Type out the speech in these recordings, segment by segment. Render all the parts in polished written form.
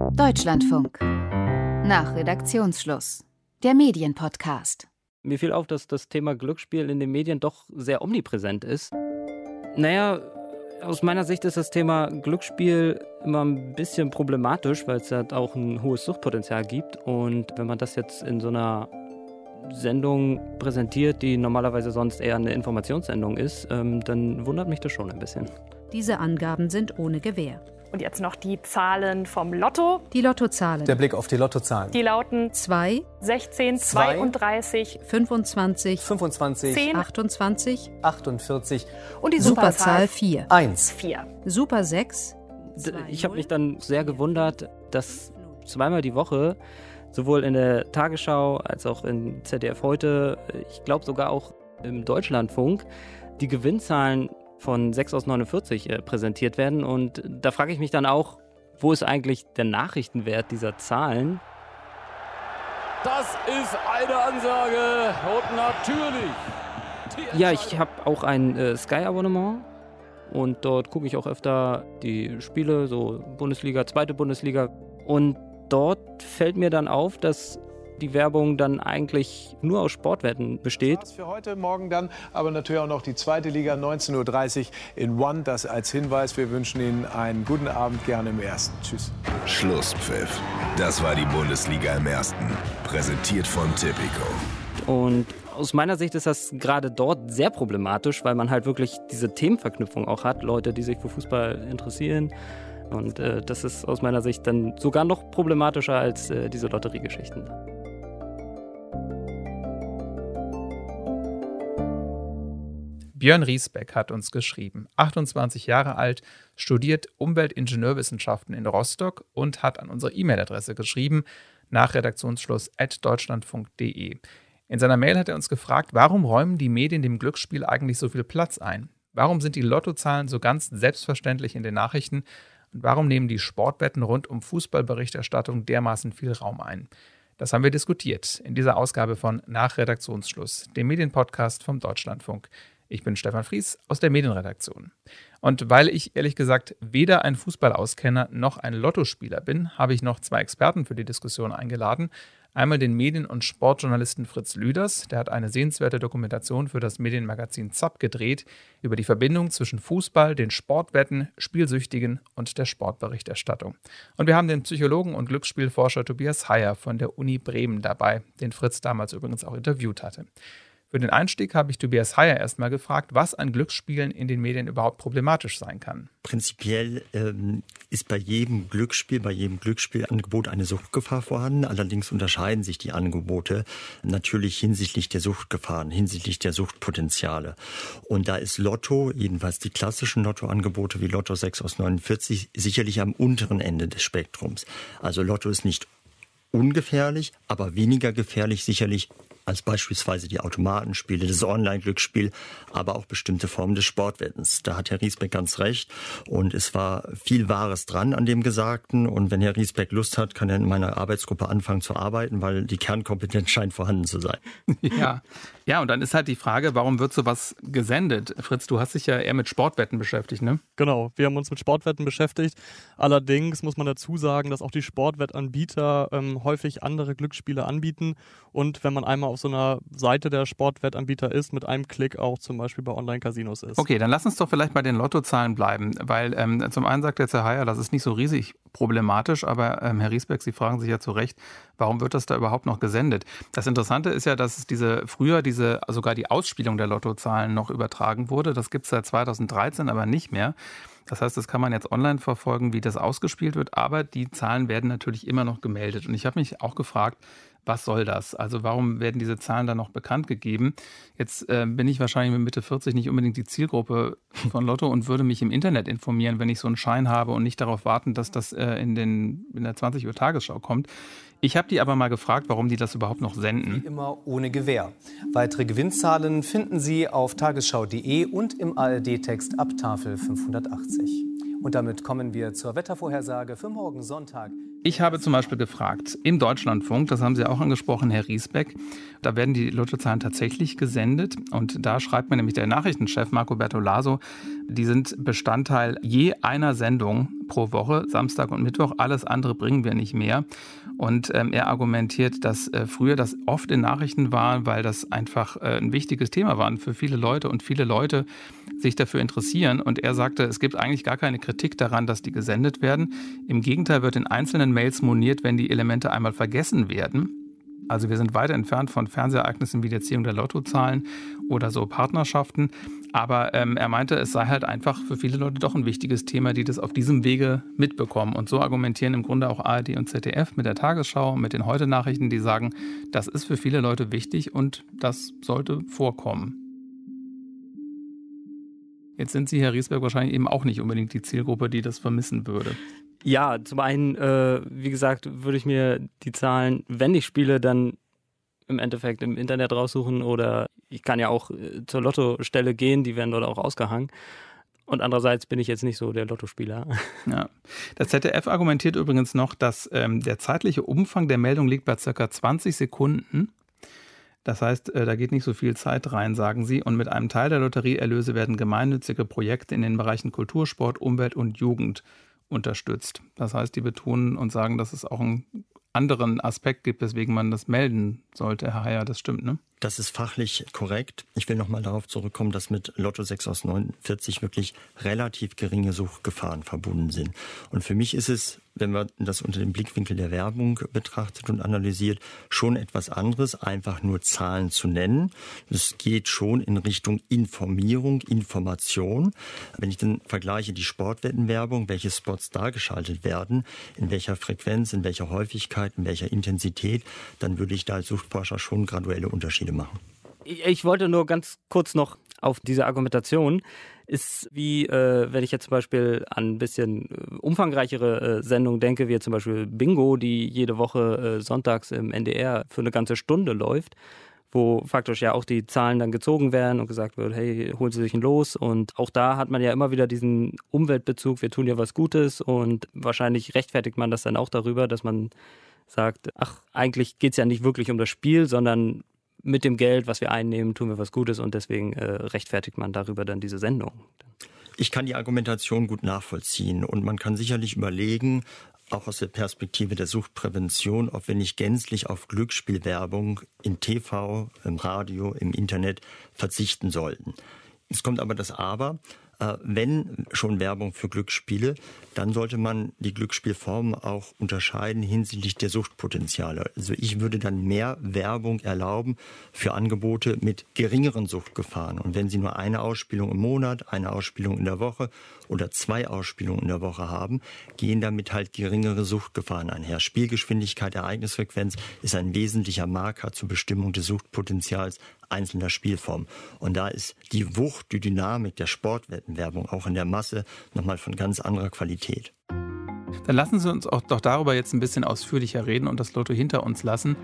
Deutschlandfunk. Nach Redaktionsschluss. Der Medienpodcast. Mir fiel auf, dass das Thema Glücksspiel in den Medien doch sehr omnipräsent ist. Naja, aus meiner Sicht ist das Thema Glücksspiel immer ein bisschen problematisch, weil es halt auch ein hohes Suchtpotenzial gibt. Und wenn man das jetzt in so einer Sendung präsentiert, die normalerweise sonst eher eine Informationssendung ist, dann wundert mich das schon ein bisschen. Diese Angaben sind ohne Gewähr. Und jetzt noch die Zahlen vom Lotto. Die Lottozahlen. Der Blick auf die Lottozahlen. Die lauten 2, 16, 32, 25, 25, 10, 28 48 und die Superzahl 4. 1. 4. Super 6. Ich habe mich dann sehr gewundert, dass zweimal die Woche, sowohl in der Tagesschau als auch in ZDF heute, ich glaube sogar auch im Deutschlandfunk, die Gewinnzahlen von 6 aus 49 präsentiert werden. Und da frage ich mich dann auch, wo ist eigentlich der Nachrichtenwert dieser Zahlen? Das ist eine Ansage und natürlich. Ja, ich habe auch ein Sky-Abonnement und dort gucke ich auch öfter die Spiele, so Bundesliga, zweite Bundesliga. Und dort fällt mir dann auf, dass die Werbung dann eigentlich nur aus Sportwetten besteht. Das für heute Morgen dann, aber natürlich auch noch die zweite Liga, 19:30 Uhr in One. Das als Hinweis. Wir wünschen Ihnen einen guten Abend, gerne im Ersten. Tschüss. Schlusspfiff. Das war die Bundesliga im Ersten. Präsentiert von Tipico. Und aus meiner Sicht ist das gerade dort sehr problematisch, weil man halt wirklich diese Themenverknüpfung auch hat. Leute, die sich für Fußball interessieren. Und das ist aus meiner Sicht dann sogar noch problematischer als diese Lotteriegeschichten. Björn Riesbeck hat uns geschrieben, 28 Jahre alt, studiert Umweltingenieurwissenschaften in Rostock und hat an unsere E-Mail-Adresse geschrieben, nach Redaktionsschluss @deutschlandfunk.de. In seiner Mail hat er uns gefragt, warum räumen die Medien dem Glücksspiel eigentlich so viel Platz ein? Warum sind die Lottozahlen so ganz selbstverständlich in den Nachrichten? Und warum nehmen die Sportwetten rund um Fußballberichterstattung dermaßen viel Raum ein? Das haben wir diskutiert in dieser Ausgabe von Nach Redaktionsschluss, dem Medienpodcast vom Deutschlandfunk. Ich bin Stefan Fries aus der Medienredaktion. Und weil ich ehrlich gesagt weder ein Fußballauskenner noch ein Lottospieler bin, habe ich noch zwei Experten für die Diskussion eingeladen. Einmal den Medien- und Sportjournalisten Fritz Lüders, der hat eine sehenswerte Dokumentation für das Medienmagazin ZAP gedreht über die Verbindung zwischen Fußball, den Sportwetten, Spielsüchtigen und der Sportberichterstattung. Und wir haben den Psychologen und Glücksspielforscher Tobias Heyer von der Uni Bremen dabei, den Fritz damals übrigens auch interviewt hatte. Für den Einstieg habe ich Tobias Heyer erstmal gefragt, was an Glücksspielen in den Medien überhaupt problematisch sein kann. Prinzipiell ist bei jedem Glücksspielangebot eine Suchtgefahr vorhanden. Allerdings unterscheiden sich die Angebote natürlich hinsichtlich der Suchtgefahren, hinsichtlich der Suchtpotenziale. Und da ist Lotto, jedenfalls die klassischen Lottoangebote wie Lotto 6 aus 49, sicherlich am unteren Ende des Spektrums. Also Lotto ist nicht ungefährlich, aber weniger gefährlich sicherlich als beispielsweise die Automatenspiele, das Online-Glücksspiel, aber auch bestimmte Formen des Sportwettens. Da hat Herr Riesbeck ganz recht und es war viel Wahres dran an dem Gesagten. Und wenn Herr Riesbeck Lust hat, kann er in meiner Arbeitsgruppe anfangen zu arbeiten, weil die Kernkompetenz scheint vorhanden zu sein. Ja, und dann ist halt die Frage, warum wird sowas gesendet? Fritz, du hast dich ja eher mit Sportwetten beschäftigt, ne? Genau, wir haben uns mit Sportwetten beschäftigt. Allerdings muss man dazu sagen, dass auch die Sportwettanbieter häufig andere Glücksspiele anbieten. Und wenn man einmal auf so einer Seite der Sportwettanbieter ist, mit einem Klick auch zum Beispiel bei Online-Casinos ist. Okay, dann lass uns doch vielleicht bei den Lottozahlen bleiben, weil zum einen sagt jetzt Herr Heyer, das ist nicht so riesig problematisch, aber Herr Riesbeck, Sie fragen sich ja zu Recht, warum wird das da überhaupt noch gesendet? Das Interessante ist ja, dass es sogar die Ausspielung der Lottozahlen noch übertragen wurde. Das gibt es seit 2013 aber nicht mehr. Das heißt, das kann man jetzt online verfolgen, wie das ausgespielt wird, aber die Zahlen werden natürlich immer noch gemeldet. Und ich habe mich auch gefragt, was soll das? Also warum werden diese Zahlen dann noch bekannt gegeben? Jetzt bin ich wahrscheinlich mit Mitte 40 nicht unbedingt die Zielgruppe von Lotto und würde mich im Internet informieren, wenn ich so einen Schein habe und nicht darauf warten, dass das in der 20 Uhr Tagesschau kommt. Ich habe die aber mal gefragt, warum die das überhaupt noch senden. Wie immer ohne Gewähr. Weitere Gewinnzahlen finden Sie auf tagesschau.de und im ARD-Text ab Tafel 580. Und damit kommen wir zur Wettervorhersage für morgen Sonntag. Ich habe zum Beispiel gefragt, im Deutschlandfunk, das haben Sie auch angesprochen, Herr Riesbeck, da werden die Lottozahlen tatsächlich gesendet. Und da schreibt mir nämlich der Nachrichtenchef Marco Bertolaso, die sind Bestandteil je einer Sendung pro Woche, Samstag und Mittwoch. Alles andere bringen wir nicht mehr. Und er argumentiert, dass früher das oft in Nachrichten war, weil das einfach ein wichtiges Thema war für viele Leute und viele Leute sich dafür interessieren. Und er sagte, es gibt eigentlich gar keine Kritik daran, dass die gesendet werden. Im Gegenteil wird in einzelnen Mails moniert, wenn die Elemente einmal vergessen werden. Also wir sind weit entfernt von Fernsehereignissen wie der Ziehung der Lottozahlen oder so Partnerschaften. Aber er meinte, es sei halt einfach für viele Leute doch ein wichtiges Thema, die das auf diesem Wege mitbekommen. Und so argumentieren im Grunde auch ARD und ZDF mit der Tagesschau, mit den Heute-Nachrichten, die sagen, das ist für viele Leute wichtig und das sollte vorkommen. Jetzt sind Sie, Herr Riesbeck, wahrscheinlich eben auch nicht unbedingt die Zielgruppe, die das vermissen würde. Ja, zum einen, wie gesagt, würde ich mir die Zahlen, wenn ich spiele, dann im Endeffekt im Internet raussuchen oder ich kann ja auch zur Lottostelle gehen, die werden dort auch ausgehangen. Und andererseits bin ich jetzt nicht so der Lottospieler. Ja. Das ZDF argumentiert übrigens noch, dass der zeitliche Umfang der Meldung liegt bei ca. 20 Sekunden. Das heißt, da geht nicht so viel Zeit rein, sagen sie. Und mit einem Teil der Lotterieerlöse werden gemeinnützige Projekte in den Bereichen Kultur, Sport, Umwelt und Jugend unterstützt. Das heißt, die betonen und sagen, dass es auch einen anderen Aspekt gibt, weswegen man das melden sollte. Herr Heyer, das stimmt, ne? Das ist fachlich korrekt. Ich will nochmal darauf zurückkommen, dass mit Lotto 6 aus 49 wirklich relativ geringe Suchtgefahren verbunden sind. Und für mich ist es, wenn man das unter dem Blickwinkel der Werbung betrachtet und analysiert, schon etwas anderes, einfach nur Zahlen zu nennen. Es geht schon in Richtung Informierung, Information. Wenn ich dann vergleiche die Sportwettenwerbung, welche Spots da geschaltet werden, in welcher Frequenz, in welcher Häufigkeit, in welcher Intensität, dann würde ich da als Suchtforscher schon graduelle Unterschiede machen. Ich wollte nur ganz kurz noch auf diese Argumentation. Ist wie, wenn ich jetzt zum Beispiel an ein bisschen umfangreichere Sendungen denke, wie zum Beispiel Bingo, die jede Woche sonntags im NDR für eine ganze Stunde läuft, wo faktisch ja auch die Zahlen dann gezogen werden und gesagt wird, hey, holen Sie sich ein Los. Und auch da hat man ja immer wieder diesen Umweltbezug, wir tun ja was Gutes und wahrscheinlich rechtfertigt man das dann auch darüber, dass man sagt, ach, eigentlich geht es ja nicht wirklich um das Spiel, sondern mit dem Geld, was wir einnehmen, tun wir was Gutes und deswegen rechtfertigt man darüber dann diese Sendung. Ich kann die Argumentation gut nachvollziehen und man kann sicherlich überlegen, auch aus der Perspektive der Suchtprävention, ob wir nicht gänzlich auf Glücksspielwerbung im TV, im Radio, im Internet verzichten sollten. Es kommt aber das Aber. Wenn schon Werbung für Glücksspiele, dann sollte man die Glücksspielformen auch unterscheiden hinsichtlich der Suchtpotenziale. Also ich würde dann mehr Werbung erlauben für Angebote mit geringeren Suchtgefahren. Und wenn Sie nur eine Ausspielung im Monat, eine Ausspielung in der Woche oder 2 Ausspielungen in der Woche haben, gehen damit halt geringere Suchtgefahren einher. Spielgeschwindigkeit, Ereignisfrequenz ist ein wesentlicher Marker zur Bestimmung des Suchtpotenzials einzelner Spielformen. Und da ist die Wucht, die Dynamik der Sportwettenwerbung auch in der Masse nochmal von ganz anderer Qualität. Dann lassen Sie uns auch doch darüber jetzt ein bisschen ausführlicher reden und das Lotto hinter uns lassen.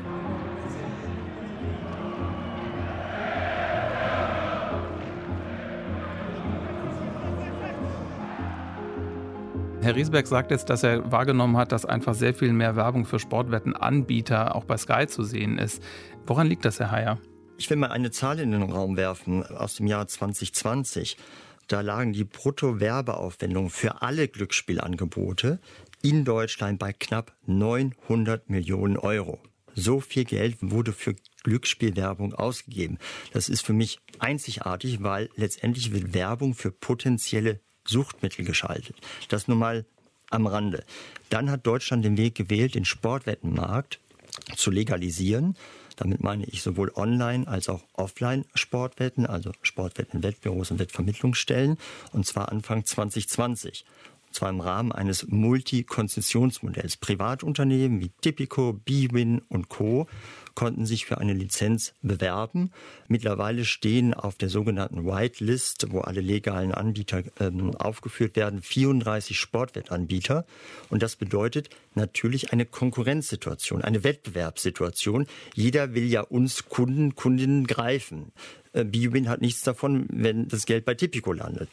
Herr Riesbeck sagt jetzt, dass er wahrgenommen hat, dass einfach sehr viel mehr Werbung für Sportwettenanbieter auch bei Sky zu sehen ist. Woran liegt das, Herr Heyer? Ich will mal eine Zahl in den Raum werfen aus dem Jahr 2020. Da lagen die Brutto-Werbeaufwendungen für alle Glücksspielangebote in Deutschland bei knapp 900 Millionen Euro. So viel Geld wurde für Glücksspielwerbung ausgegeben. Das ist für mich einzigartig, weil letztendlich wird Werbung für potenzielle Suchtmittel geschaltet. Das nur mal am Rande. Dann hat Deutschland den Weg gewählt, den Sportwettenmarkt zu legalisieren. Damit meine ich sowohl Online- als auch Offline-Sportwetten, also Sportwetten-Wettbüros und Wettvermittlungsstellen, und zwar Anfang 2020. Und zwar im Rahmen eines Multi-Konzessionsmodells. Privatunternehmen wie Tipico, bwin und Co. konnten sich für eine Lizenz bewerben. Mittlerweile stehen auf der sogenannten Whitelist, wo alle legalen Anbieter aufgeführt werden, 34 Sportwettanbieter. Und das bedeutet natürlich eine Konkurrenzsituation, eine Wettbewerbssituation. Jeder will ja uns Kunden, Kundinnen greifen. bwin hat nichts davon, wenn das Geld bei Tipico landet.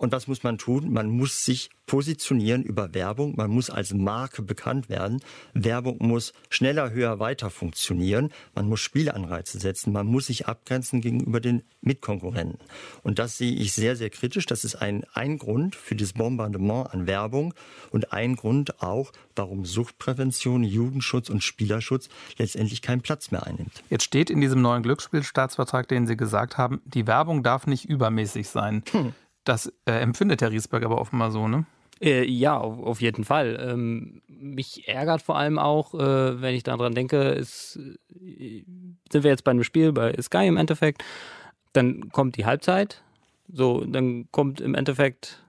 Und was muss man tun? Man muss sich positionieren über Werbung. Man muss als Marke bekannt werden. Werbung muss schneller, höher, weiter funktionieren. Man muss Spielanreize setzen. Man muss sich abgrenzen gegenüber den Mitkonkurrenten. Und das sehe ich sehr, sehr kritisch. Das ist ein Grund für das Bombardement an Werbung und ein Grund auch, warum Suchtprävention, Jugendschutz und Spielerschutz letztendlich keinen Platz mehr einnimmt. Jetzt steht in diesem neuen Glücksspielstaatsvertrag, den Sie gesagt haben, die Werbung darf nicht übermäßig sein. Das empfindet Herr Riesbeck aber offenbar so, ne? Ja, auf jeden Fall. Mich ärgert vor allem auch, wenn ich daran denke, sind wir jetzt bei einem Spiel bei Sky im Endeffekt, dann kommt die Halbzeit, so, dann kommt im Endeffekt,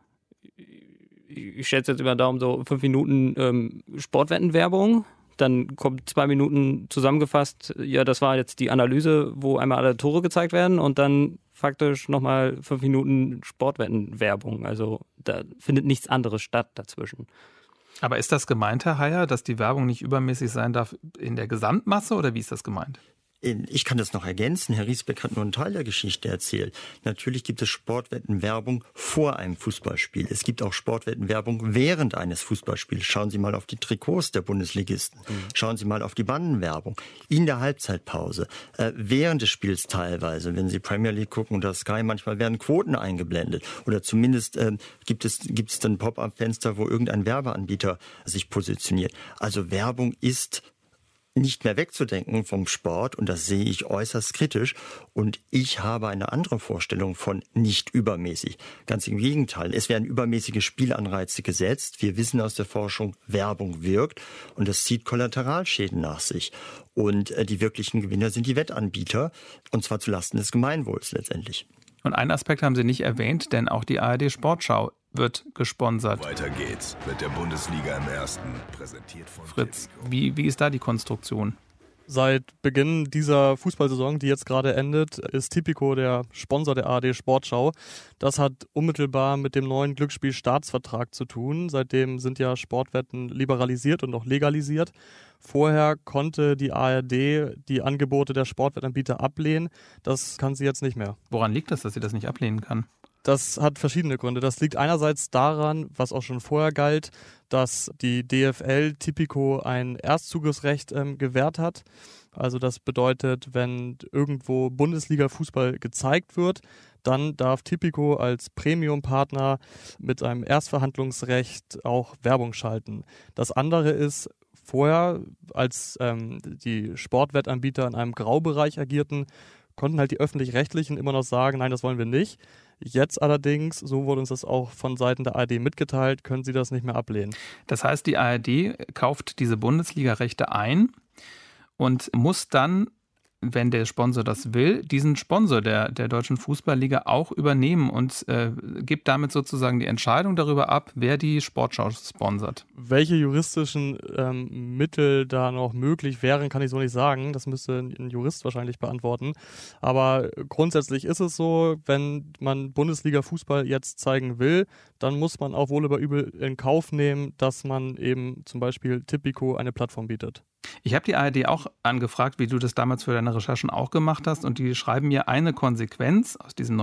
ich schätze jetzt über den Daumen so 5 Minuten Sportwettenwerbung, dann kommt 2 Minuten zusammengefasst, ja, das war jetzt die Analyse, wo einmal alle Tore gezeigt werden und dann faktisch nochmal 5 Minuten Sportwettenwerbung. Also da findet nichts anderes statt dazwischen. Aber ist das gemeint, Herr Heyer, dass die Werbung nicht übermäßig sein darf in der Gesamtmasse oder wie ist das gemeint? Ich kann das noch ergänzen. Herr Riesbeck hat nur einen Teil der Geschichte erzählt. Natürlich gibt es Sportwettenwerbung vor einem Fußballspiel. Es gibt auch Sportwettenwerbung während eines Fußballspiels. Schauen Sie mal auf die Trikots der Bundesligisten. Schauen Sie mal auf die Bandenwerbung. In der Halbzeitpause, während des Spiels teilweise, wenn Sie Premier League gucken oder Sky, manchmal werden Quoten eingeblendet. Oder zumindest gibt es dann Pop-up-Fenster, wo irgendein Werbeanbieter sich positioniert. Also Werbung ist nicht mehr wegzudenken vom Sport und das sehe ich äußerst kritisch und ich habe eine andere Vorstellung von nicht übermäßig. Ganz im Gegenteil, es werden übermäßige Spielanreize gesetzt. Wir wissen aus der Forschung, Werbung wirkt und das zieht Kollateralschäden nach sich. Und die wirklichen Gewinner sind die Wettanbieter und zwar zulasten des Gemeinwohls letztendlich. Und einen Aspekt haben Sie nicht erwähnt, denn auch die ARD Sportschau wird gesponsert. Weiter geht's mit der Bundesliga im Ersten, präsentiert von Fritz, wie ist da die Konstruktion? Seit Beginn dieser Fußballsaison, die jetzt gerade endet, ist Tipico der Sponsor der ARD Sportschau. Das hat unmittelbar mit dem neuen Glücksspielstaatsvertrag zu tun. Seitdem sind ja Sportwetten liberalisiert und auch legalisiert. Vorher konnte die ARD die Angebote der Sportwettanbieter ablehnen. Das kann sie jetzt nicht mehr. Woran liegt das, dass sie das nicht ablehnen kann? Das hat verschiedene Gründe. Das liegt einerseits daran, was auch schon vorher galt, dass die DFL Tipico ein Erstzugriffsrecht gewährt hat. Also das bedeutet, wenn irgendwo Bundesliga-Fußball gezeigt wird, dann darf Tipico als Premium-Partner mit einem Erstverhandlungsrecht auch Werbung schalten. Das andere ist, vorher, als die Sportwettanbieter in einem Graubereich agierten, konnten halt die Öffentlich-Rechtlichen immer noch sagen, nein, das wollen wir nicht. Jetzt allerdings, so wurde uns das auch von Seiten der ARD mitgeteilt, können sie das nicht mehr ablehnen. Das heißt, die ARD kauft diese Bundesliga-Rechte ein und muss dann, wenn der Sponsor das will, diesen Sponsor der Deutschen Fußballliga auch übernehmen und gibt damit sozusagen die Entscheidung darüber ab, wer die Sportschau sponsert. Welche juristischen Mittel da noch möglich wären, kann ich so nicht sagen. Das müsste ein Jurist wahrscheinlich beantworten. Aber grundsätzlich ist es so, wenn man Bundesliga-Fußball jetzt zeigen will, dann muss man auch wohl über übel in Kauf nehmen, dass man eben zum Beispiel Tipico eine Plattform bietet. Ich habe die ARD auch angefragt, wie du das damals für deine Recherchen auch gemacht hast. Und die schreiben mir, eine Konsequenz aus diesen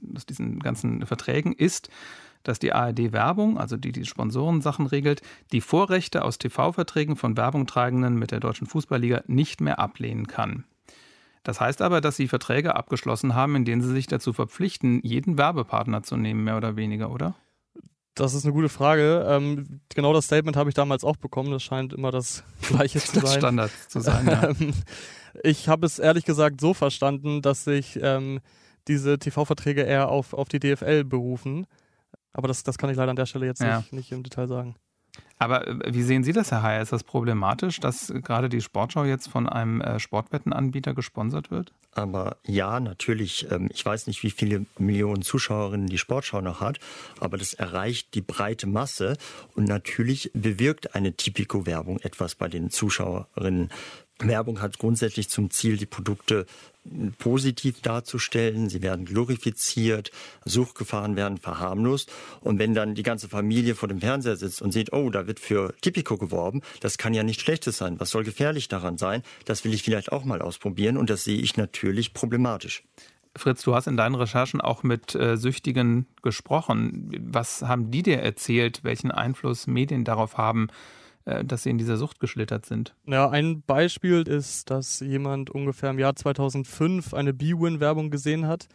ganzen Verträgen ist, dass die ARD-Werbung, also die Sponsorensachen regelt, die Vorrechte aus TV-Verträgen von Werbungtragenden mit der Deutschen Fußballliga nicht mehr ablehnen kann. Das heißt aber, dass sie Verträge abgeschlossen haben, in denen sie sich dazu verpflichten, jeden Werbepartner zu nehmen, mehr oder weniger, oder? Das ist eine gute Frage. Genau das Statement habe ich damals auch bekommen. Das scheint immer das Gleiche zu sein. Das Standard zu sein, ja. Ich habe es ehrlich gesagt so verstanden, dass sich diese TV-Verträge eher auf die DFL berufen. Aber das kann ich leider an der Stelle jetzt nicht im Detail sagen. Aber wie sehen Sie das, Herr Heyer? Ist das problematisch, dass gerade die Sportschau jetzt von einem Sportwettenanbieter gesponsert wird? Aber ja, natürlich. Ich weiß nicht, wie viele Millionen Zuschauerinnen die Sportschau noch hat, aber das erreicht die breite Masse. Und natürlich bewirkt eine Tipico-Werbung etwas bei den Zuschauerinnen. Werbung hat grundsätzlich zum Ziel, die Produkte positiv darzustellen. Sie werden glorifiziert, Suchtgefahren werden verharmlost. Und wenn dann die ganze Familie vor dem Fernseher sitzt und sieht, oh, da wird für Tipico geworben, das kann ja nichts Schlechtes sein. Was soll gefährlich daran sein? Das will ich vielleicht auch mal ausprobieren und das sehe ich natürlich problematisch. Fritz, du hast in deinen Recherchen auch mit Süchtigen gesprochen. Was haben die dir erzählt, welchen Einfluss Medien darauf haben, dass sie in dieser Sucht geschlittert sind? Ja, ein Beispiel ist, dass jemand ungefähr im Jahr 2005 eine Bwin-Werbung gesehen hat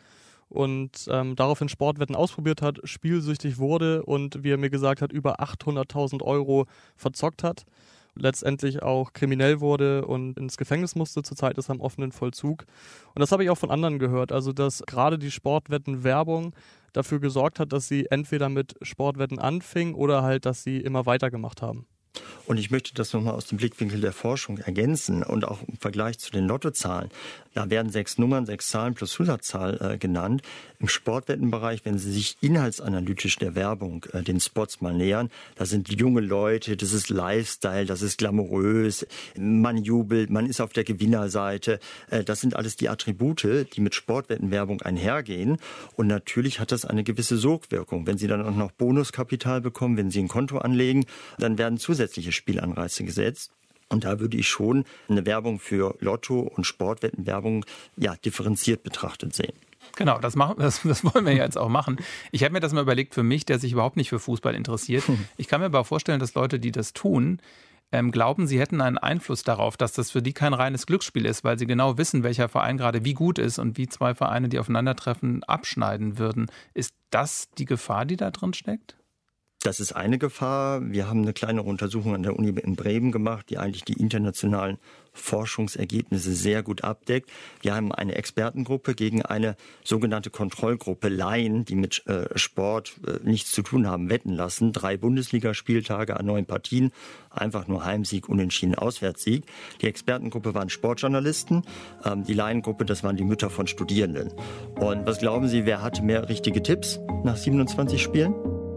und daraufhin Sportwetten ausprobiert hat, spielsüchtig wurde und, wie er mir gesagt hat, über 800.000 Euro verzockt hat. Letztendlich auch kriminell wurde und ins Gefängnis musste. Zurzeit ist er im offenen Vollzug. Und das habe ich auch von anderen gehört. Also, dass gerade die Sportwetten-Werbung dafür gesorgt hat, dass sie entweder mit Sportwetten anfingen oder halt, dass sie immer weitergemacht haben. Und ich möchte das nochmal aus dem Blickwinkel der Forschung ergänzen und auch im Vergleich zu den Lottozahlen. Da werden 6 Nummern, 6 Zahlen plus Zusatzzahl genannt. Im Sportwettenbereich, wenn Sie sich inhaltsanalytisch der Werbung den Spots mal nähern, da sind junge Leute, das ist Lifestyle, das ist glamourös, man jubelt, man ist auf der Gewinnerseite. Das sind alles die Attribute, die mit Sportwettenwerbung einhergehen. Und natürlich hat das eine gewisse Sogwirkung. Wenn Sie dann auch noch Bonuskapital bekommen, wenn Sie ein Konto anlegen, dann werden zusätzliche Spielanreize gesetzt. Und da würde ich schon eine Werbung für Lotto und Sportwettenwerbung differenziert betrachtet sehen. Genau, das wollen wir jetzt auch machen. Ich habe mir das mal überlegt für mich, der sich überhaupt nicht für Fußball interessiert. Ich kann mir aber vorstellen, dass Leute, die das tun, glauben, sie hätten einen Einfluss darauf, dass das für die kein reines Glücksspiel ist, weil sie genau wissen, welcher Verein gerade wie gut ist und wie 2 Vereine, die aufeinandertreffen, abschneiden würden. Ist das die Gefahr, die da drin steckt? Das ist eine Gefahr. Wir haben eine kleinere Untersuchung an der Uni in Bremen gemacht, die eigentlich die internationalen Forschungsergebnisse sehr gut abdeckt. Wir haben eine Expertengruppe gegen eine sogenannte Kontrollgruppe Laien, die mit Sport nichts zu tun haben, wetten lassen. 3 Bundesligaspieltage an 9 Partien, einfach nur Heimsieg, Unentschieden, Auswärtssieg. Die Expertengruppe waren Sportjournalisten, die Laiengruppe, das waren die Mütter von Studierenden. Und was glauben Sie, wer hatte mehr richtige Tipps nach 27 Spielen?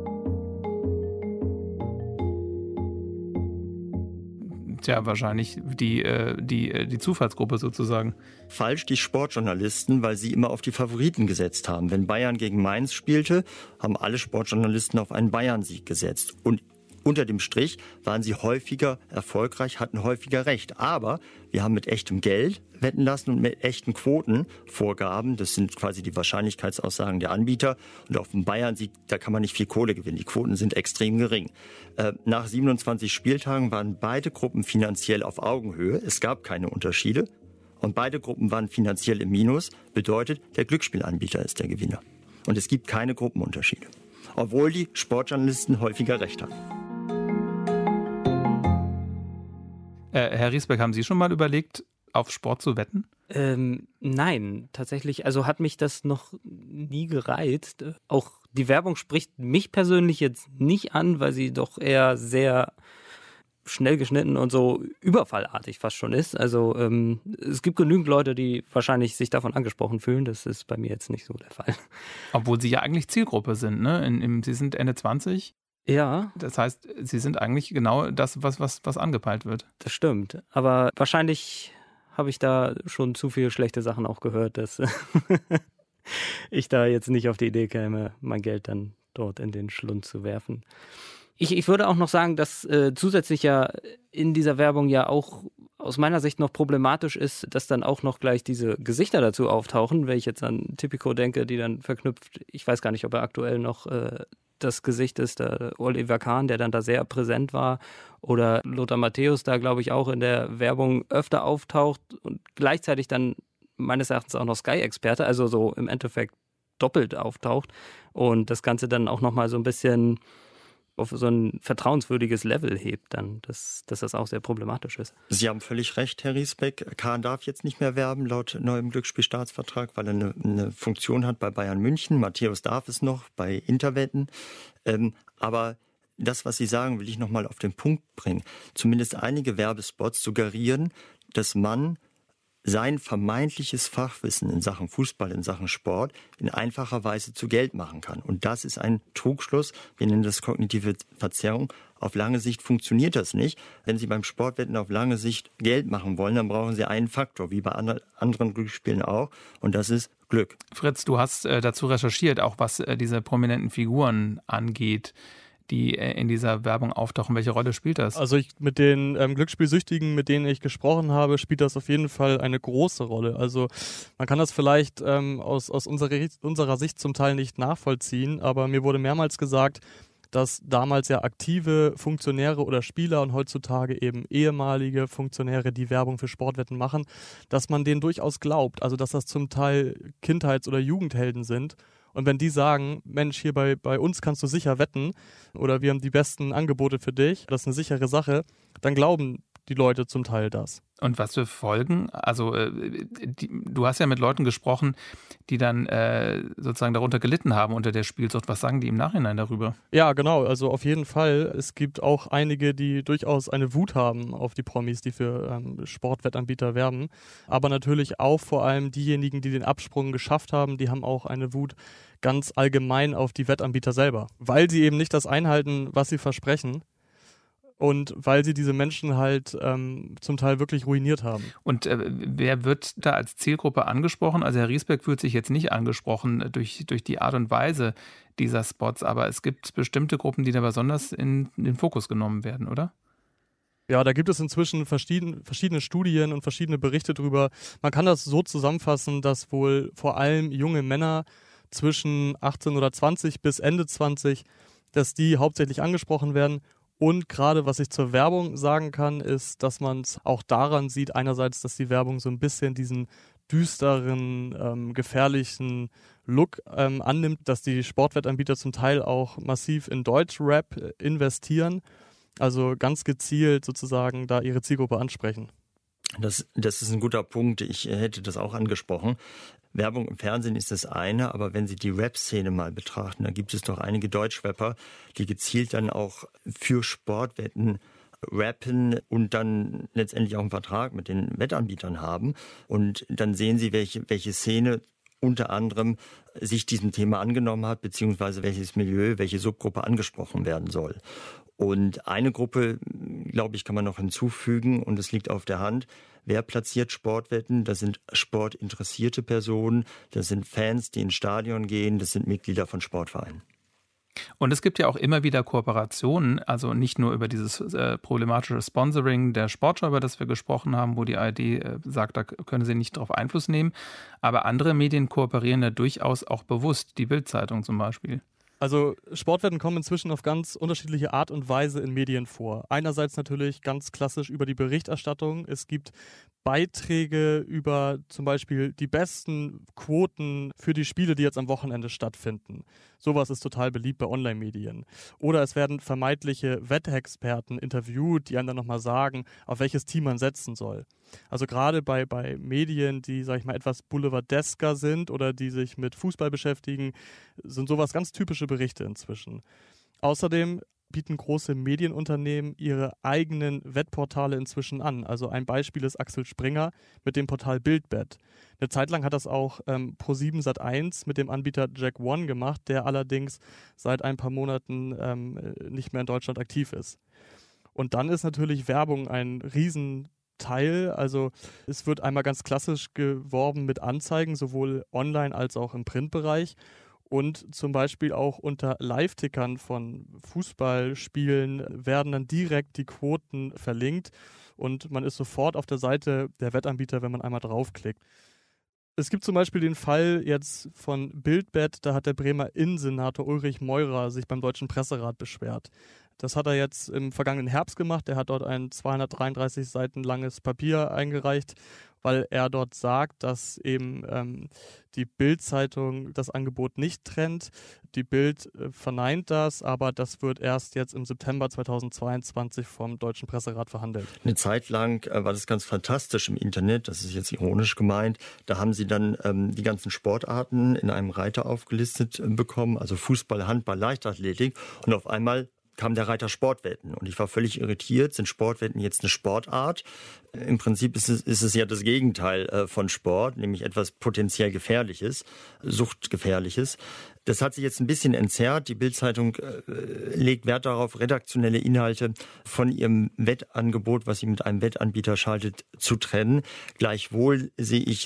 Tja, wahrscheinlich die Zufallsgruppe sozusagen. Falsch, die Sportjournalisten, weil sie immer auf die Favoriten gesetzt haben. Wenn Bayern gegen Mainz spielte, haben alle Sportjournalisten auf einen Bayern-Sieg gesetzt. Und unter dem Strich waren sie häufiger erfolgreich, hatten häufiger recht. Aber wir haben mit echtem Geld wetten lassen und mit echten Quotenvorgaben. Das sind quasi die Wahrscheinlichkeitsaussagen der Anbieter. Und auf dem Bayern-Sieg, da kann man nicht viel Kohle gewinnen. Die Quoten sind extrem gering. Nach 27 Spieltagen waren beide Gruppen finanziell auf Augenhöhe. Es gab keine Unterschiede. Und beide Gruppen waren finanziell im Minus. Bedeutet, der Glücksspielanbieter ist der Gewinner. Und es gibt keine Gruppenunterschiede. Obwohl die Sportjournalisten häufiger recht haben. Herr Riesbeck, haben Sie schon mal überlegt, auf Sport zu wetten? Nein, tatsächlich. Also hat mich das noch nie gereizt. Auch die Werbung spricht mich persönlich jetzt nicht an, weil sie doch eher sehr schnell geschnitten und so überfallartig fast schon ist. Also es gibt genügend Leute, die wahrscheinlich sich davon angesprochen fühlen. Das ist bei mir jetzt nicht so der Fall. Obwohl Sie ja eigentlich Zielgruppe sind, ne? Sie sind Ende 20. Ja. Das heißt, Sie sind eigentlich genau das, was angepeilt wird. Das stimmt. Aber wahrscheinlich habe ich da schon zu viele schlechte Sachen auch gehört, dass ich da jetzt nicht auf die Idee käme, mein Geld dann dort in den Schlund zu werfen. Ich würde auch noch sagen, dass zusätzlich ja in dieser Werbung ja auch aus meiner Sicht noch problematisch ist, dass dann auch noch gleich diese Gesichter dazu auftauchen, wenn ich jetzt an Tipico denke, die dann verknüpft, ich weiß gar nicht, ob er aktuell noch das Gesicht ist, der Oliver Kahn, der dann da sehr präsent war, oder Lothar Matthäus da, glaube ich, auch in der Werbung öfter auftaucht und gleichzeitig dann meines Erachtens auch noch Sky-Experte, also so im Endeffekt doppelt auftaucht und das Ganze dann auch nochmal so ein bisschen auf so ein vertrauenswürdiges Level hebt, dann, dass das auch sehr problematisch ist. Sie haben völlig recht, Herr Riesbeck. Kahn darf jetzt nicht mehr werben, laut neuem Glücksspielstaatsvertrag, weil er eine Funktion hat bei Bayern München. Matthäus darf es noch bei Interwetten. Aber das, was Sie sagen, will ich noch mal auf den Punkt bringen. Zumindest einige Werbespots suggerieren, dass man sein vermeintliches Fachwissen in Sachen Fußball, in Sachen Sport in einfacher Weise zu Geld machen kann. Und das ist ein Trugschluss. Wir nennen das kognitive Verzerrung. Auf lange Sicht funktioniert das nicht. Wenn Sie beim Sportwetten auf lange Sicht Geld machen wollen, dann brauchen Sie einen Faktor, wie bei anderen Glücksspielen auch. Und das ist Glück. Fritz, du hast dazu recherchiert, auch was diese prominenten Figuren angeht. die in dieser Werbung auftauchen. Welche Rolle spielt das? Also mit den Glücksspielsüchtigen, mit denen ich gesprochen habe, spielt das auf jeden Fall eine große Rolle. Also man kann das vielleicht aus unserer Sicht zum Teil nicht nachvollziehen, aber mir wurde mehrmals gesagt, dass damals ja aktive Funktionäre oder Spieler und heutzutage eben ehemalige Funktionäre, die Werbung für Sportwetten machen, dass man denen durchaus glaubt, also dass das zum Teil Kindheits- oder Jugendhelden sind. Und wenn die sagen, Mensch, hier bei uns kannst du sicher wetten oder wir haben die besten Angebote für dich, das ist eine sichere Sache, dann glauben die Leute zum Teil das. Und was für Folgen? Also du hast ja mit Leuten gesprochen, die dann sozusagen darunter gelitten haben unter der Spielsucht. Was sagen die im Nachhinein darüber? Ja, genau. Also auf jeden Fall. Es gibt auch einige, die durchaus eine Wut haben auf die Promis, die für Sportwettanbieter werben. Aber natürlich auch vor allem diejenigen, die den Absprung geschafft haben, die haben auch eine Wut ganz allgemein auf die Wettanbieter selber. Weil sie eben nicht das einhalten, was sie versprechen. Und weil sie diese Menschen halt zum Teil wirklich ruiniert haben. Und wer wird da als Zielgruppe angesprochen? Also Herr Riesbeck fühlt sich jetzt nicht angesprochen durch die Art und Weise dieser Spots, aber es gibt bestimmte Gruppen, die da besonders in den Fokus genommen werden, oder? Ja, da gibt es inzwischen verschiedene Studien und verschiedene Berichte drüber. Man kann das so zusammenfassen, dass wohl vor allem junge Männer zwischen 18 oder 20 bis Ende 20, dass die hauptsächlich angesprochen werden. Und gerade was ich zur Werbung sagen kann, ist, dass man es auch daran sieht, einerseits, dass die Werbung so ein bisschen diesen düsteren, gefährlichen Look annimmt, dass die Sportwettanbieter zum Teil auch massiv in Deutschrap investieren, also ganz gezielt sozusagen da ihre Zielgruppe ansprechen. Das ist ein guter Punkt. Ich hätte das auch angesprochen. Werbung im Fernsehen ist das eine, aber wenn Sie die Rap-Szene mal betrachten, da gibt es doch einige Deutschrapper, die gezielt dann auch für Sportwetten rappen und dann letztendlich auch einen Vertrag mit den Wettanbietern haben. Und dann sehen Sie, welche Szene unter anderem sich diesem Thema angenommen hat, beziehungsweise welches Milieu, welche Subgruppe angesprochen werden soll. Und eine Gruppe, glaube ich, kann man noch hinzufügen, und es liegt auf der Hand: Wer platziert Sportwetten? Das sind sportinteressierte Personen, das sind Fans, die ins Stadion gehen, das sind Mitglieder von Sportvereinen. Und es gibt ja auch immer wieder Kooperationen, also nicht nur über dieses problematische Sponsoring der Sportschau, über das wir gesprochen haben, wo die ARD sagt, da können sie nicht darauf Einfluss nehmen, aber andere Medien kooperieren da durchaus auch bewusst, die Bild-Zeitung zum Beispiel. Also Sportwetten kommen inzwischen auf ganz unterschiedliche Art und Weise in Medien vor. Einerseits natürlich ganz klassisch über die Berichterstattung. Es gibt Beiträge über zum Beispiel die besten Quoten für die Spiele, die jetzt am Wochenende stattfinden. Sowas ist total beliebt bei Online-Medien. Oder es werden vermeintliche Wettexperten interviewt, die einem dann nochmal sagen, auf welches Team man setzen soll. Also gerade bei Medien, die, sag ich mal, etwas boulevardesker sind oder die sich mit Fußball beschäftigen, sind sowas ganz typische Berichte inzwischen. Außerdem bieten große Medienunternehmen ihre eigenen Wettportale inzwischen an. Also ein Beispiel ist Axel Springer mit dem Portal BildBet. Eine Zeit lang hat das auch Pro7 Sat.1 mit dem Anbieter Jack One gemacht, der allerdings seit ein paar Monaten nicht mehr in Deutschland aktiv ist. Und dann ist natürlich Werbung ein Riesenteil. Also es wird einmal ganz klassisch geworben mit Anzeigen, sowohl online als auch im Printbereich. Und zum Beispiel auch unter Live-Tickern von Fußballspielen werden dann direkt die Quoten verlinkt und man ist sofort auf der Seite der Wettanbieter, wenn man einmal draufklickt. Es gibt zum Beispiel den Fall jetzt von BildBet, da hat der Bremer Innensenator Ulrich Meurer sich beim Deutschen Presserat beschwert. Das hat er jetzt im vergangenen Herbst gemacht. Er hat dort ein 233 Seiten langes Papier eingereicht, weil er dort sagt, dass eben die Bild-Zeitung das Angebot nicht trennt. Die Bild verneint das, aber das wird erst jetzt im September 2022 vom Deutschen Presserat verhandelt. Eine Zeit lang war das ganz fantastisch im Internet, das ist jetzt ironisch gemeint. Da haben sie dann die ganzen Sportarten in einem Reiter aufgelistet bekommen, also Fußball, Handball, Leichtathletik, und auf einmal kam der Reiter Sportwetten und ich war völlig irritiert. Sind Sportwetten jetzt eine Sportart? Im Prinzip ist es ja das Gegenteil von Sport, nämlich etwas potenziell Gefährliches, Suchtgefährliches. Das hat sich jetzt ein bisschen entzerrt. Die Bild-Zeitung legt Wert darauf, redaktionelle Inhalte von ihrem Wettangebot, was sie mit einem Wettanbieter schaltet, zu trennen. Gleichwohl sehe ich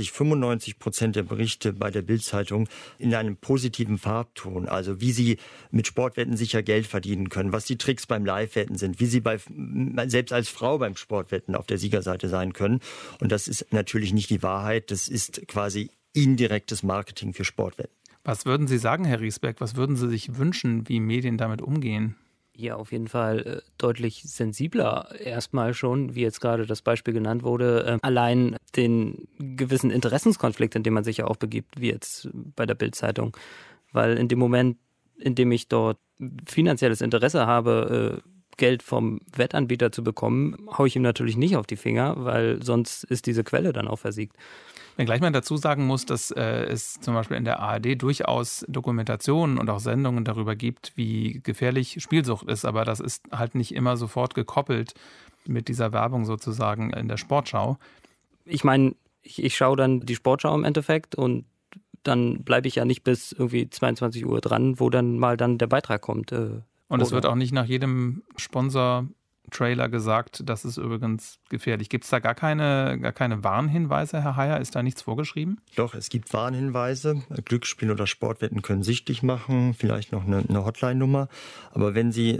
95% der Berichte bei der Bild-Zeitung in einem positiven Farbton. Also wie sie mit Sportwetten sicher Geld verdienen können, was die Tricks beim Live-Wetten sind, wie sie selbst als Frau beim Sportwetten auf der Siegerseite sein können. Und das ist natürlich nicht die Wahrheit. Das ist quasi indirektes Marketing für Sportwetten. Was würden Sie sagen, Herr Riesbeck? Was würden Sie sich wünschen, wie Medien damit umgehen? Ja, auf jeden Fall deutlich sensibler erstmal schon, wie jetzt gerade das Beispiel genannt wurde. Allein den gewissen Interessenskonflikt, in dem man sich ja auch begibt, wie jetzt bei der Bild-Zeitung. Weil in dem Moment, in dem ich dort finanzielles Interesse habe, Geld vom Wettanbieter zu bekommen, haue ich ihm natürlich nicht auf die Finger, weil sonst ist diese Quelle dann auch versiegt. Wenngleich man dazu sagen muss, dass es zum Beispiel in der ARD durchaus Dokumentationen und auch Sendungen darüber gibt, wie gefährlich Spielsucht ist. Aber das ist halt nicht immer sofort gekoppelt mit dieser Werbung sozusagen in der Sportschau. Ich meine, ich schaue dann die Sportschau im Endeffekt und dann bleibe ich ja nicht bis irgendwie 22 Uhr dran, wo dann mal der Beitrag kommt. Und es wird auch nicht nach jedem Sponsor-Trailer gesagt, das ist übrigens gefährlich. Gibt es da gar keine Warnhinweise, Herr Heyer? Ist da nichts vorgeschrieben? Doch, es gibt Warnhinweise. Glücksspiel oder Sportwetten können süchtig machen, vielleicht noch eine Hotline-Nummer. Aber wenn Sie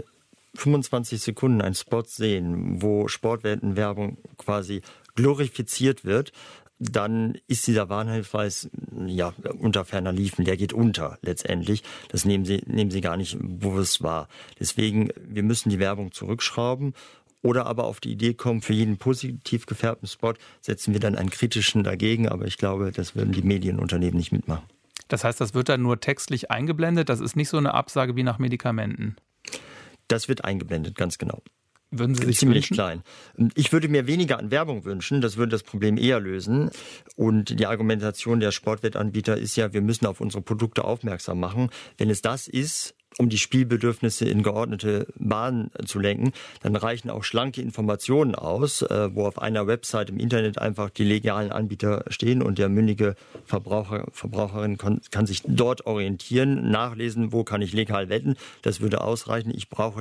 25 Sekunden einen Spot sehen, wo Sportwettenwerbung quasi glorifiziert wird, dann ist dieser Warnhinweis ja unter ferner Liefen, der geht unter letztendlich. Das nehmen Sie gar nicht, wo es war. Deswegen, wir müssen die Werbung zurückschrauben oder aber auf die Idee kommen, für jeden positiv gefärbten Spot setzen wir dann einen kritischen dagegen, aber ich glaube, das würden die Medienunternehmen nicht mitmachen. Das heißt, das wird dann nur textlich eingeblendet, das ist nicht so eine Absage wie nach Medikamenten? Das wird eingeblendet, ganz genau. Würden Sie sich ziemlich wünschen? Klein. Ich würde mir weniger an Werbung wünschen, das würde das Problem eher lösen. Und die Argumentation der Sportwettanbieter ist ja, wir müssen auf unsere Produkte aufmerksam machen. Wenn es das ist, um die Spielbedürfnisse in geordnete Bahnen zu lenken, dann reichen auch schlanke Informationen aus, wo auf einer Website im Internet einfach die legalen Anbieter stehen und der mündige Verbraucherin kann sich dort orientieren, nachlesen, wo kann ich legal wetten. Das würde ausreichen. Ich brauche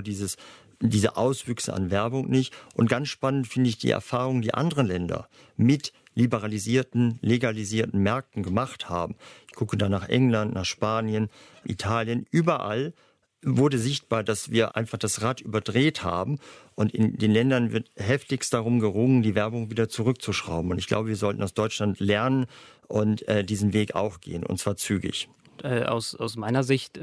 diese Auswüchse an Werbung nicht. Und ganz spannend finde ich die Erfahrung, die andere Länder mit liberalisierten, legalisierten Märkten gemacht haben. Ich gucke da nach England, nach Spanien, Italien. Überall wurde sichtbar, dass wir einfach das Rad überdreht haben. Und in den Ländern wird heftigst darum gerungen, die Werbung wieder zurückzuschrauben. Und ich glaube, wir sollten aus Deutschland lernen und diesen Weg auch gehen, und zwar zügig. Aus meiner Sicht,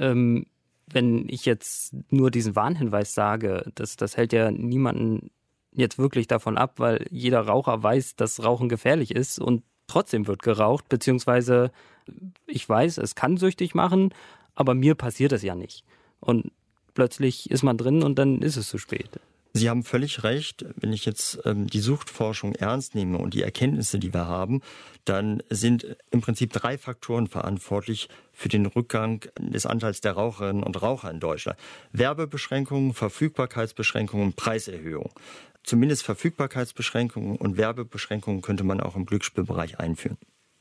wenn ich jetzt nur diesen Warnhinweis sage, das hält ja niemanden jetzt wirklich davon ab, weil jeder Raucher weiß, dass Rauchen gefährlich ist und trotzdem wird geraucht, beziehungsweise ich weiß, es kann süchtig machen, aber mir passiert es ja nicht. Und plötzlich ist man drin und dann ist es zu spät. Sie haben völlig recht. Wenn ich jetzt die Suchtforschung ernst nehme und die Erkenntnisse, die wir haben, dann sind im Prinzip 3 Faktoren verantwortlich für den Rückgang des Anteils der Raucherinnen und Raucher in Deutschland. Werbebeschränkungen, Verfügbarkeitsbeschränkungen, Preiserhöhung. Zumindest Verfügbarkeitsbeschränkungen und Werbebeschränkungen könnte man auch im Glücksspielbereich einführen.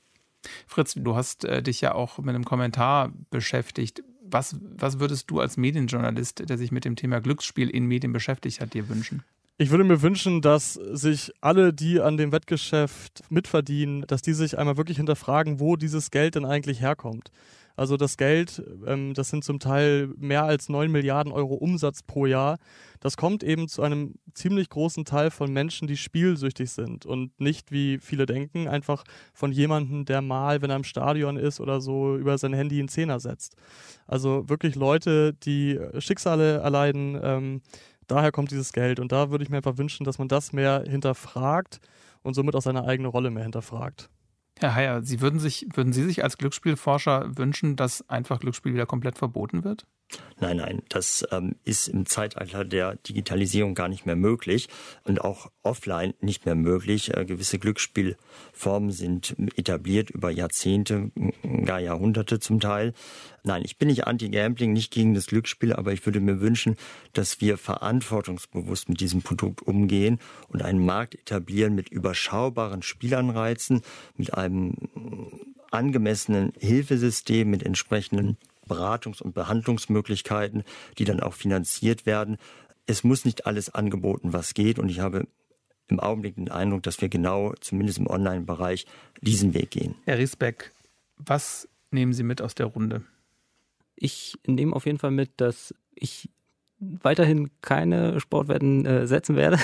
Fritz, du hast dich ja auch mit einem Kommentar beschäftigt. Was würdest du als Medienjournalist, der sich mit dem Thema Glücksspiel in Medien beschäftigt hat, dir wünschen? Ich würde mir wünschen, dass sich alle, die an dem Wettgeschäft mitverdienen, dass die sich einmal wirklich hinterfragen, wo dieses Geld denn eigentlich herkommt. Also das Geld, das sind zum Teil mehr als 9 Milliarden Euro Umsatz pro Jahr. Das kommt eben zu einem ziemlich großen Teil von Menschen, die spielsüchtig sind und nicht, wie viele denken, einfach von jemandem, der mal, wenn er im Stadion ist oder so, über sein Handy einen Zehner setzt. Also wirklich Leute, die Schicksale erleiden, daher kommt dieses Geld. Und da würde ich mir einfach wünschen, dass man das mehr hinterfragt und somit auch seine eigene Rolle mehr hinterfragt. Herr Heyer, würden Sie sich als Glücksspielforscher wünschen, dass einfach Glücksspiel wieder komplett verboten wird? Nein, das ist im Zeitalter der Digitalisierung gar nicht mehr möglich und auch offline nicht mehr möglich. Gewisse Glücksspielformen sind etabliert über Jahrzehnte, gar Jahrhunderte zum Teil. Nein, ich bin nicht anti-Gambling, nicht gegen das Glücksspiel, aber ich würde mir wünschen, dass wir verantwortungsbewusst mit diesem Produkt umgehen und einen Markt etablieren mit überschaubaren Spielanreizen, mit einem angemessenen Hilfesystem, mit entsprechenden Beratungs- und Behandlungsmöglichkeiten, die dann auch finanziert werden. Es muss nicht alles angeboten, was geht. Und ich habe im Augenblick den Eindruck, dass wir genau, zumindest im Online-Bereich, diesen Weg gehen. Herr Riesbeck, was nehmen Sie mit aus der Runde? Ich nehme auf jeden Fall mit, dass ich weiterhin keine Sportwetten setzen werde.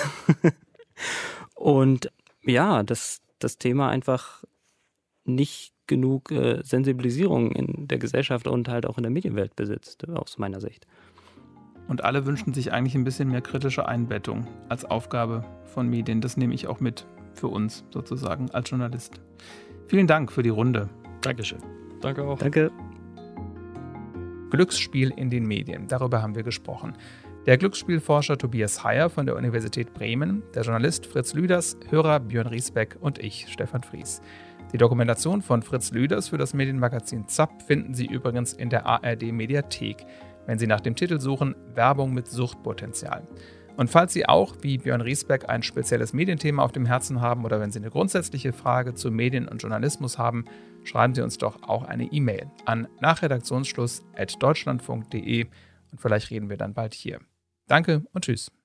Und ja, dass das Thema einfach nicht genug Sensibilisierung in der Gesellschaft und halt auch in der Medienwelt besitzt, aus meiner Sicht. Und alle wünschen sich eigentlich ein bisschen mehr kritische Einbettung als Aufgabe von Medien. Das nehme ich auch mit für uns sozusagen als Journalist. Vielen Dank für die Runde. Dankeschön. Danke auch. Danke. Glücksspiel in den Medien, darüber haben wir gesprochen. Der Glücksspielforscher Tobias Heyer von der Universität Bremen, der Journalist Fritz Lüders, Hörer Björn Riesbeck und ich, Stefan Fries. Die Dokumentation von Fritz Lüders für das Medienmagazin ZAP finden Sie übrigens in der ARD-Mediathek, wenn Sie nach dem Titel suchen Werbung mit Suchtpotenzial. Und falls Sie auch, wie Björn Riesbeck, ein spezielles Medienthema auf dem Herzen haben oder wenn Sie eine grundsätzliche Frage zu Medien und Journalismus haben, schreiben Sie uns doch auch eine E-Mail an nachredaktionsschluss@deutschlandfunk.de und vielleicht reden wir dann bald hier. Danke und tschüss.